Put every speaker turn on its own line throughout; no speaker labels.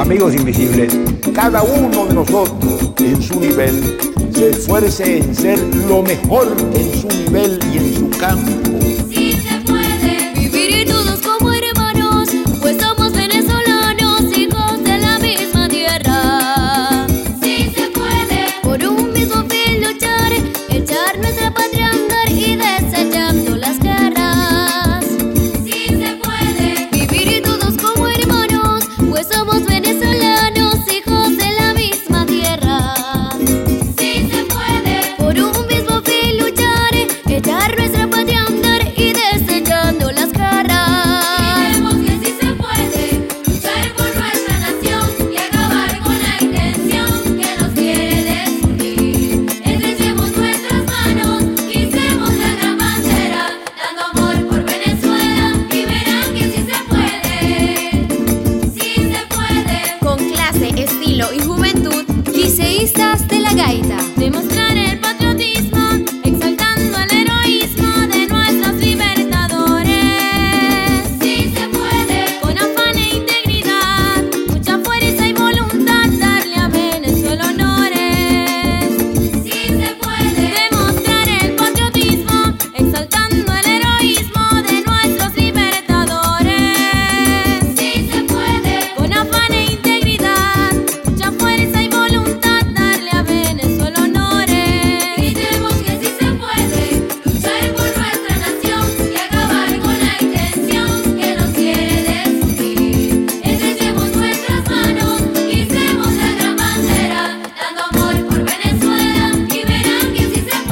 amigos invisibles, cada uno de nosotros en su nivel se esfuerce en ser lo mejor en su nivel y en su campo.
Sí se puede vivir todos como hermanos, pues somos venezolanos, hijos de la misma tierra. Sí se puede por un mismo fin luchar, echar nuestra patria a andar y desechando las guerras. Sí se puede vivir todos como hermanos, pues somos venezolanos, hijos de la misma tierra. Sí se puede por un mismo fin luchar, echar nuestra patria a andar y desechando las garras. Queremos que sí se puede luchar por nuestra nación y acabar con la intención que nos quiere desunir. Estrechemos nuestras manos, hicimos la gran bandera, dando amor por Venezuela y verán que sí se puede. Sí se puede. Con clase, estilo y juventud, liceístas de la gaita, demostrar el patriotismo, exaltando el heroísmo de nuestros libertadores. Sí se puede, con afán e integridad, mucha fuerza y voluntad, darle a Venezuela honores. Sí se puede, demostrar el patriotismo, exaltando el heroísmo de nuestros libertadores. Sí se puede, con afán e integridad, mucha fuerza y voluntad, darle a Venezuela honores. Gritemos que sí se puede luchar por nuestra nación y acabar con la intención que nos quiere desunir. Estrechemos nuestras manos, hicimos la gran bandera, dando amor por Venezuela y verán que sí se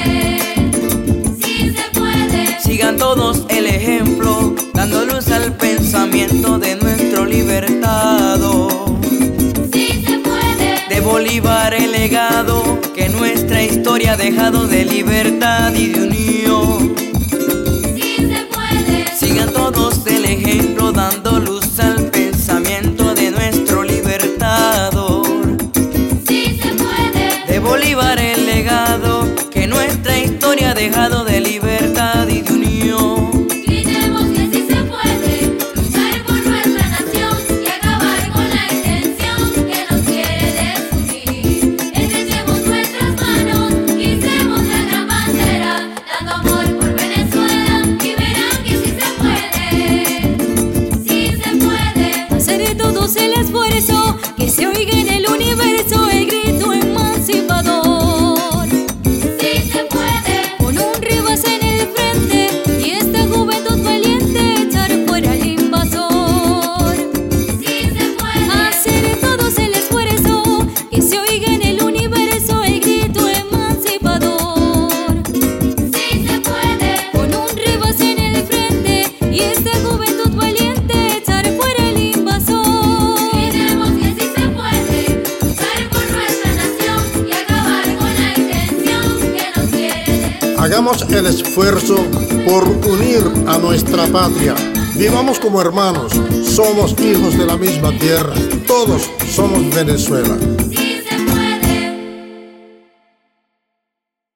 puede. Sí se puede.
Sigan todos el ejemplo, dando luz al pensamiento de nuestro libertador.
Sí se puede.
De Bolívar el legado que nuestra historia ha dejado de libertad y de unión.
Sí se puede.
Sigan todos el ejemplo, dando luz al pensamiento de nuestro libertador.
Sí se puede.
De Bolívar el legado que nuestra historia ha dejado de libertad y de unión.
Gritemos que sí se puede luchar por nuestra nación y acabar con la intención que nos quiere desunir. Estrechemos nuestras manos, hicimos la gran bandera, dando amor por Venezuela y verán que sí se puede. Sí se puede. Hacer todos el esfuerzo, que se oiga en el universo el grito emancipador. Sí se puede. Con un Rivas en el frente y esta juventud valiente, echar fuera al invasor. Sí se puede. Hacer todos el esfuerzo, que se oiga en el universo el grito emancipador. Sí se puede. Con un Rivas en el frente y esta juventud valiente, echar fuera al invasor. Queremos que sí se puede luchar por nuestra nación y acabar con la intención que nos quiere.
Hagamos el esfuerzo por unir a nuestra patria. Vivamos como hermanos, somos hijos de la misma tierra, todos somos Venezuela.
Sí